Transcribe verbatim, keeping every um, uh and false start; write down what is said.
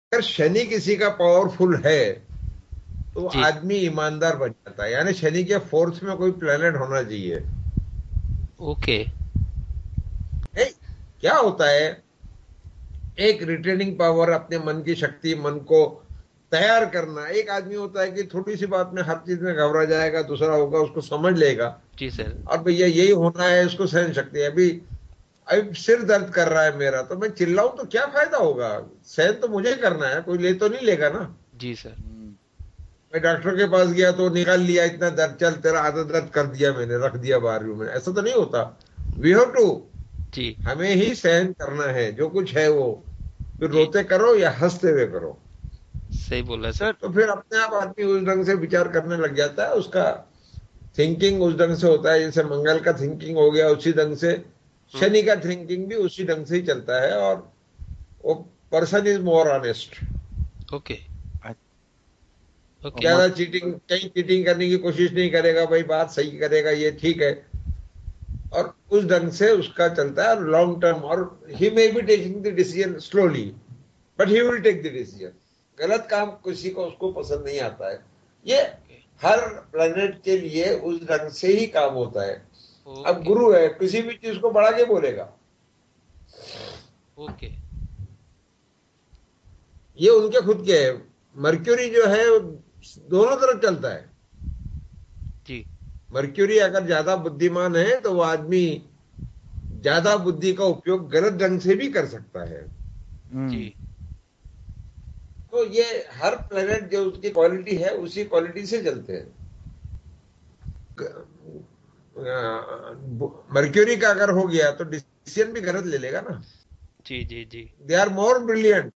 अगर शनि किसी का पावरफुल है तो जी। आदमी ईमानदार बन जाता है, यानी शनि के फोर्थ में कोई प्लेनेट होना चाहिए। ओके। ए, क्या होता है, एक रिटेनिंग पावर, अपने मन की शक्ति, मन को तैयार करना। एक आदमी होता है कि थोड़ी सी बात में हर चीज में घबरा जाएगा, दूसरा होगा उसको समझ लेगा जी सर। और भैया यही होना है, इसको सहन शक्ति है। अभी अभी सिर दर्द कर रहा है मेरा, तो मैं चिल्लाऊं तो क्या फायदा होगा? सहन तो मुझे करना है, कोई ले तो नहीं लेगा ना। जी सर। हम्म। मैं डॉक्टर के पास गया तो निकाल लिया, इतना दर्द, चल तेरा आधा दर्द कर दिया मैंने, रख दिया बाहर में, ऐसा तो नहीं होता। वी हैव टू, जी। हमें ही सहन करना है जो कुछ है वो। फिर जी। रोते करो या हंसते हुए करो। सही बोला सर। सर। तो फिर अपने आप आदमी उस ढंग से विचार करने लग जाता है, उसका थिंकिंग उस ढंग से होता है। जैसे मंगल का थिंकिंग हो गया उसी ढंग से, हम्म। शनि का थिंकिंग भी उसी ढंग से ही चलता है। और वो person is more honest. Okay. अ- ओके। म- ज्यादा चीटिंग, कहीं चीटिंग करने की कोशिश नहीं करेगा, भाई बात सही करेगा, ये ठीक है। और उस ढंग से उसका चलता है लॉन्ग टर्म। और he may be taking the decision slowly, but he will take the decision. गलत काम किसी को उसको पसंद नहीं आता है। ये ओके। हर प्लेनेट के लिए उस ढंग से ही काम होता है। अब ओके। गुरु है, किसी भी चीज को बढ़ा के बोलेगा। ओके। ये उनके खुद के है। मर्क्यूरी जो है वो दोनों तरफ चलता है। जी। मर्क्यूरी अगर ज्यादा बुद्धिमान है तो वो आदमी ज्यादा बुद्धि का उपयोग गलत ढंग से भी कर सकता है। जी। हम्म। तो ये हर प्लेनेट जो उसकी क्वालिटी है उसी क्वालिटी से चलते हैं। मर्क्यूरी का अगर हो गया तो डिसीजन भी गलत ले लेगा ना। जी। जी। जी। They are more brilliant.